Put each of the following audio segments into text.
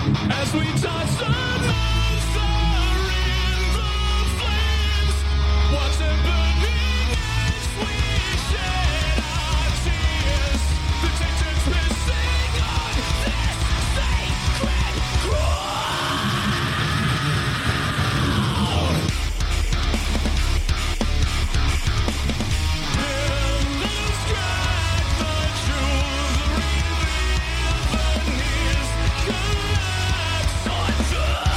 As we toss another in the flames, watch them burning as we shed our tears. The tension's missing on this sacred ground. Pillars crack, the truth reveal, the knees collapse on the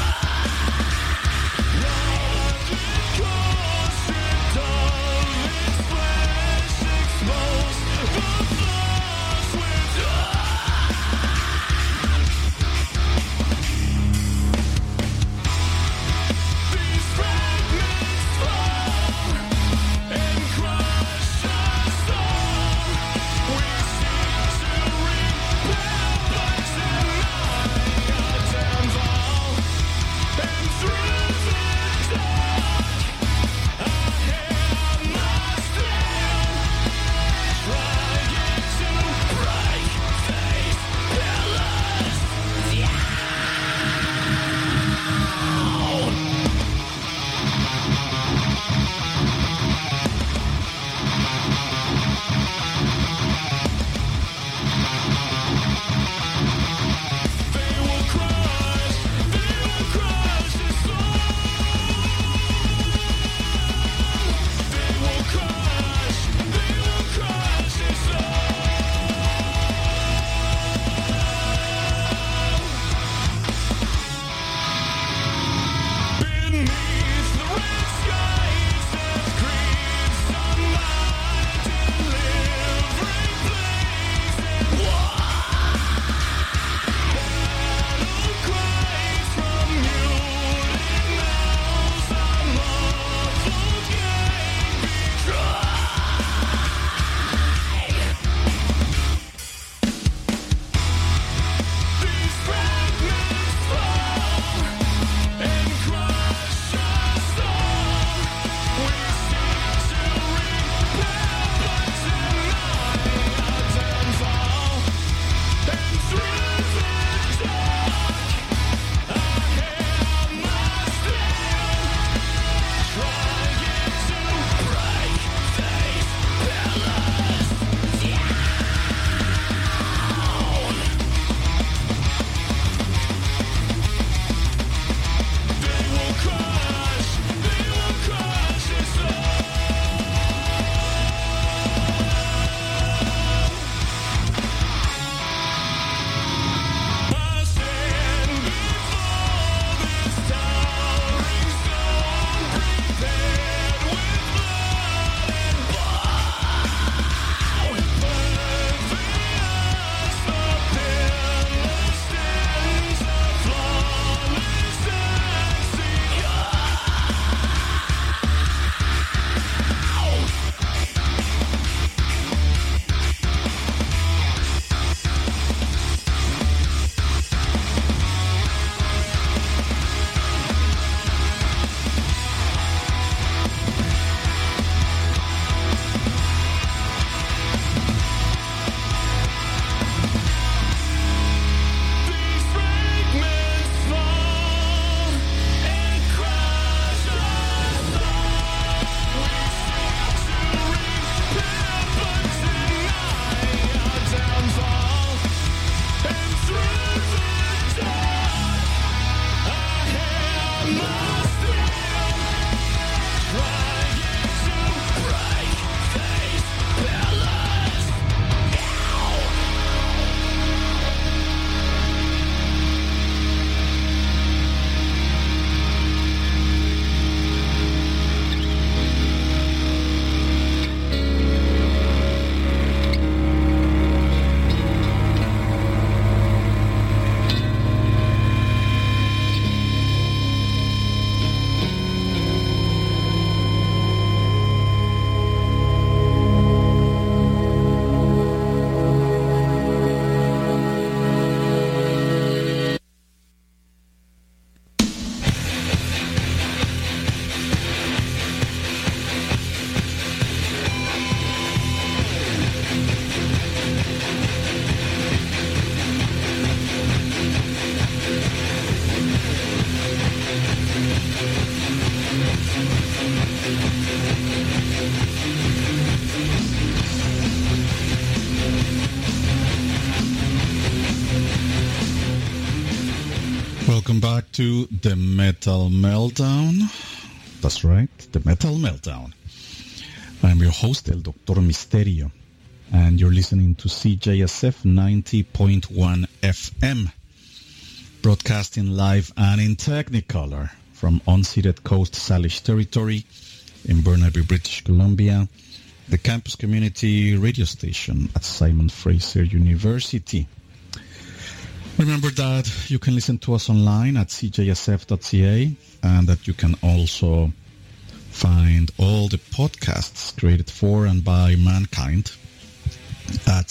Welcome back to the Metal Meltdown. That's right, the Metal Meltdown. I'm your host, El Doctor Misterio, and you're listening to CJSF 90.1 FM, broadcasting live and in Technicolor from unceded Coast Salish territory in Burnaby, British Columbia, the campus community radio station at Simon Fraser University. Remember that you can listen to us online at cjsf.ca and that you can also find all the podcasts created for and by mankind at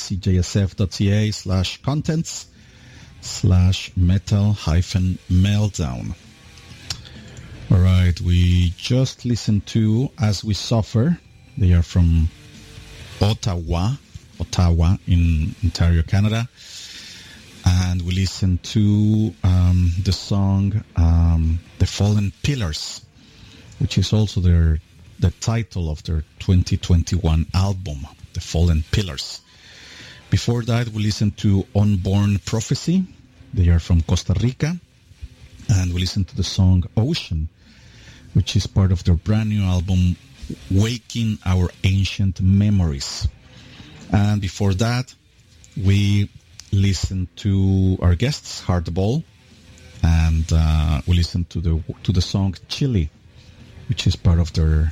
cjsf.ca/contents/metal-meltdown. All right, we just listened to As We Suffer. They are from Ottawa in Ontario, Canada. And we listened to the song The Fallen Pillars, which is also the title of their 2021 album, The Fallen Pillars. Before that, we listened to Unborn Prophecy. They are from Costa Rica. And we listened to the song Ocean, which is part of their brand new album, Waking Our Ancient Memories. And before that, we listened to our guests, Hardball, and we listened to the song Chili, which is part of their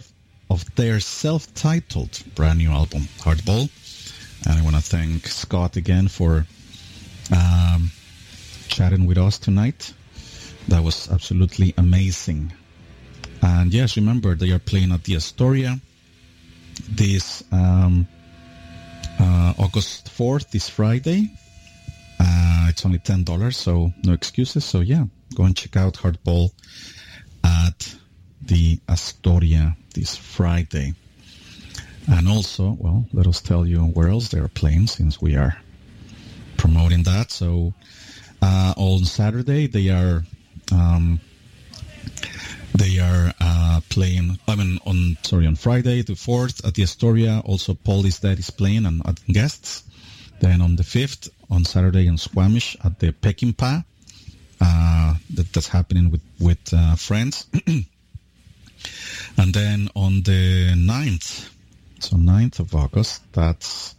self-titled brand new album, Hardball. And I want to thank Scott again for chatting with us tonight. That was absolutely amazing. And yes, remember, they are playing at the Astoria this August 4th, this Friday. It's only $10, so no excuses. So yeah, go and check out Hardball at the Astoria this Friday. And also, well, let us tell you where else they are playing since we are promoting that. So on Saturday they are playing. On Friday the 4th at the Astoria. Also, Paul Is Dead is playing and adding guests. Then on the 5th, on Saturday in Squamish at the Peckinpah. That's happening with friends. And then on the 9th, so 9th of August, that's,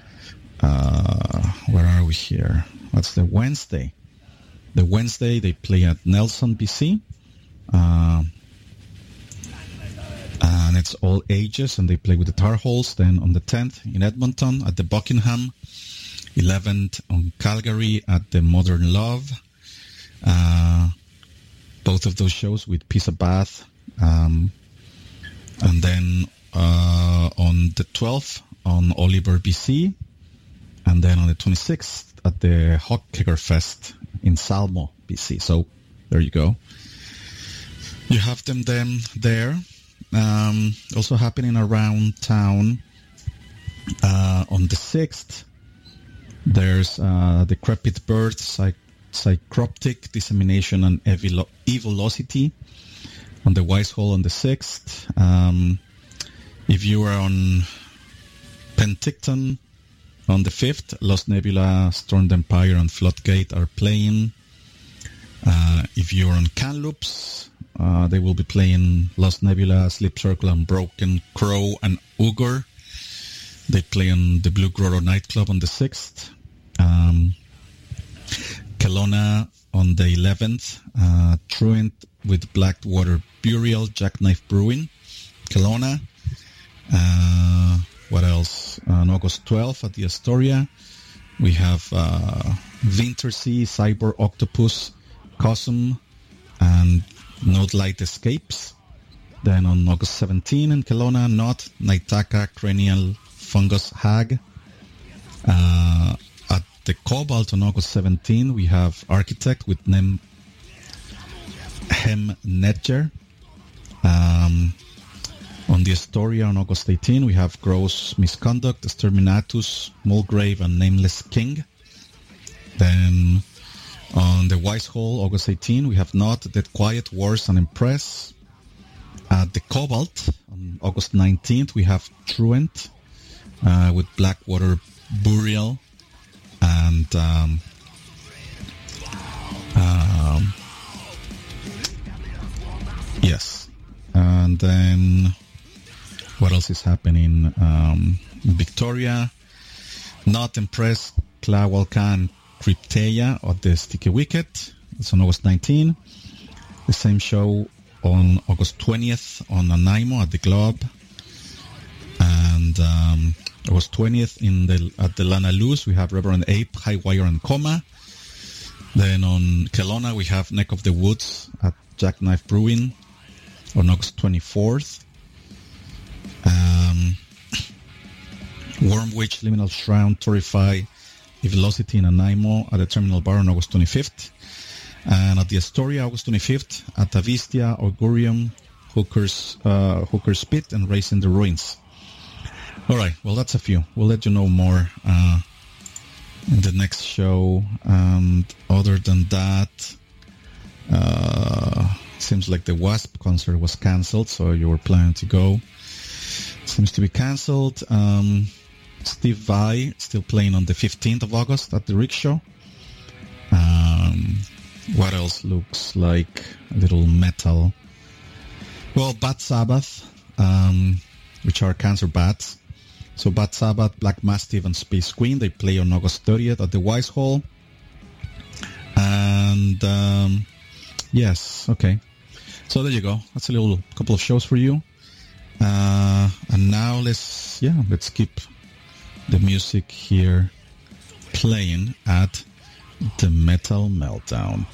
where are we here? That's the Wednesday. The Wednesday they play at Nelson, BC. And it's all ages, and they play with the Tar Heels. Then on the 10th in Edmonton at the Buckingham, 11th on Calgary at the Modern Love. Both of those shows with Pizza Bath. And then on the 12th on Oliver, BC. And then on the 26th at the Hot Kegger Fest in Salmo, BC. So there you go. You have them there. Also happening around town on the 6th, there's Decrepit Birth, Psychroptic Dissemination, and Evilosity on the Wise Hall on the 6th. If you are on Penticton on the 5th, Lost Nebula, Stormed Empire, and Floodgate are playing. If you're on Kamloops, they will be playing Lost Nebula, Sleep Circle, and Broken Crow, and Ugur. They play on the Blue Grotto nightclub on the 6th. Kelowna on the 11th. Truant with Blackwater Burial, Jackknife Brewing, Kelowna. What else? On August 12th at the Astoria, we have Wintersea, Cyber Octopus, Cosm, and Note Light Escapes. Then on August 17 in Kelowna, Not, Naitaka, Cranial, Fungus, Hag. At the Cobalt on August 17, we have Architect with Hem Netger. On the Astoria on August 18, we have Gross Misconduct, Exterminatus, Mulgrave, and Nameless King. Then on the Wise Hall, August 18, we have Not, Dead Quiet, Wars, and Impress. At the Cobalt, on August 19th, we have Truant with Blackwater Burial and then what else is happening? Victoria, Not Impressed, Clawalka and Crypteia at the Sticky Wicket. It's on August 19. The same show on August 20th on Nanaimo at the Globe. And August 20th at the Lana Luz, we have Reverend Ape, High Wire and Coma. Then on Kelowna, we have Neck of the Woods at Jackknife Brewing on August 24th. Worm Witch, Liminal Shroud, Torify, Velocity in Nanaimo at the Terminal Bar on August 25th. And at the Astoria, August 25th, at Avistia, Augurium, Hooker's Spit, and Racing the Ruins. All right, well, that's a few. We'll let you know more in the next show. And other than that, seems like the Wasp concert was cancelled, so you were planning to go. Seems to be cancelled. Steve Vai still playing on the 15th of August at the Rickshaw. What else looks like a little metal? Well, Bad Sabbath, which are Cancer Bats. So Bad Sabbath, Black Mastiff, and Space Queen, they play on August 30th at the Wise Hall. And yes, okay. So there you go. That's a little couple of shows for you. And now let's keep the music here playing at the Metal Meltdown.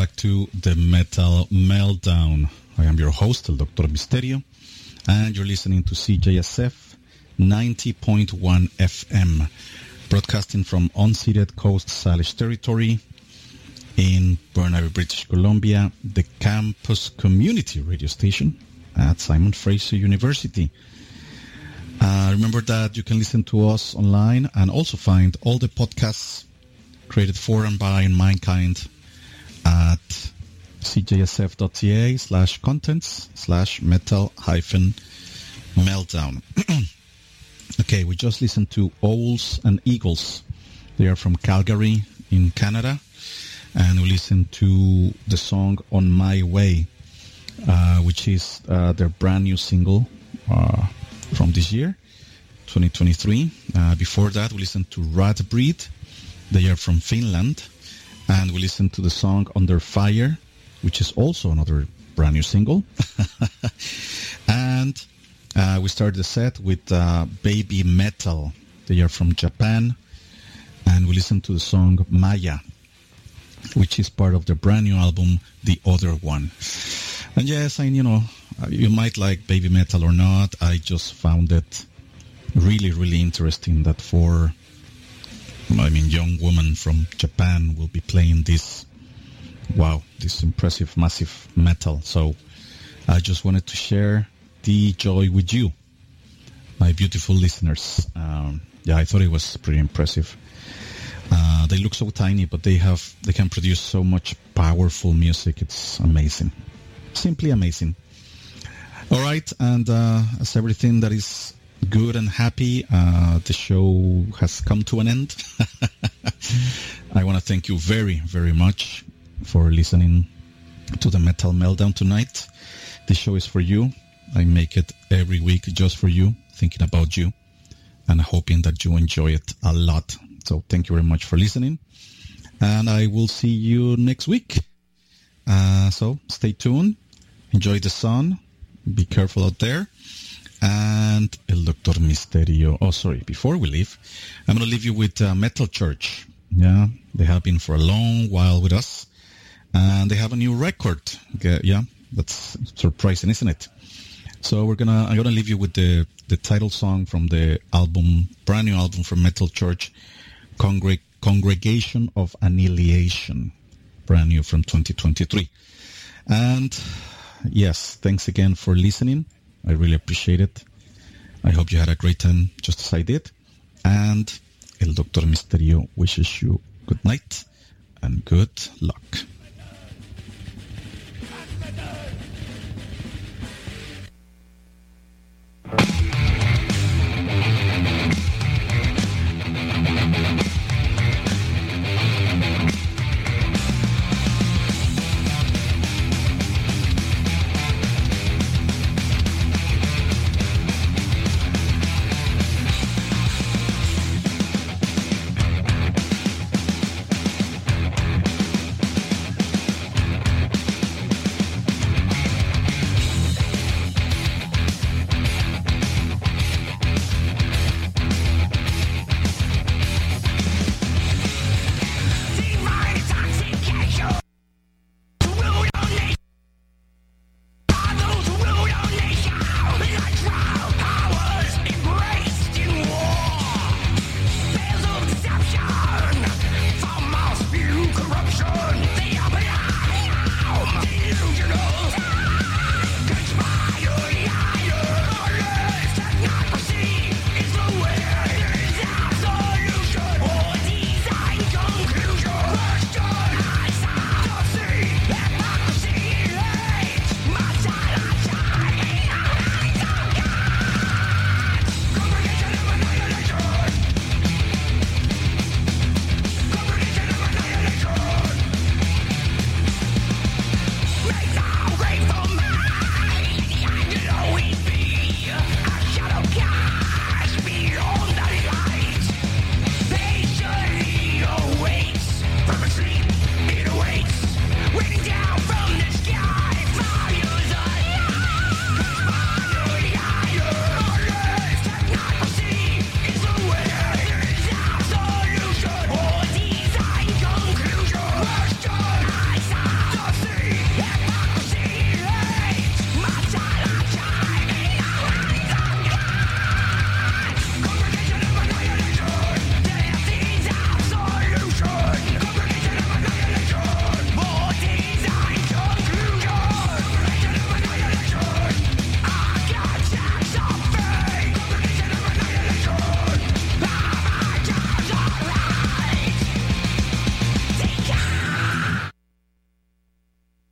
back to the Metal Meltdown. I am your host, El Dr. Misterio, and you're listening to CJSF 90.1 FM, broadcasting from unceded Coast Salish territory in Burnaby, British Columbia, the campus community radio station at Simon Fraser University. Remember that you can listen to us online and also find all the podcasts created for and by mankind at cjsf.ca/contents/metal-meltdown. Okay, we just listened to Owls and Eagles. They are from Calgary in Canada. And we listened to the song On My Way, which is their brand new single from this year, 2023. Before that, we listened to Rat Breed. They are from Finland. And we listened to the song Under Fire, which is also another brand new single. And we started the set with Baby Metal. They are from Japan. And we listened to the song Maya, which is part of their brand new album, The Other One. And yes, you might like Baby Metal or not. I just found it really, really interesting that young woman from Japan will be playing this impressive, massive metal. So I just wanted to share the joy with you, my beautiful listeners. I thought it was pretty impressive. They look so tiny, but they can produce so much powerful music. It's amazing. Simply amazing. All right, and as everything that is good and happy, the show has come to an end. I want to thank you very, very much for listening to the Metal Meltdown tonight. This show is for you. I make it every week just for you, thinking about you, and hoping that you enjoy it a lot. So thank you very much for listening, and I will see you next week. So stay tuned, enjoy the sun, be careful out there, and El Dr. Misterio. Before we leave, I'm going to leave you with Metal Church. Yeah, they have been for a long while with us, and they have a new record. Yeah, that's surprising, isn't it? So I'm gonna leave you with the title song from the album, brand new album from Metal Church, Congregation of Annihilation, brand new from 2023. And yes, thanks again for listening. I really appreciate it. I hope you had a great time, just as I did. And El Dr. Misterio wishes you good night and good luck.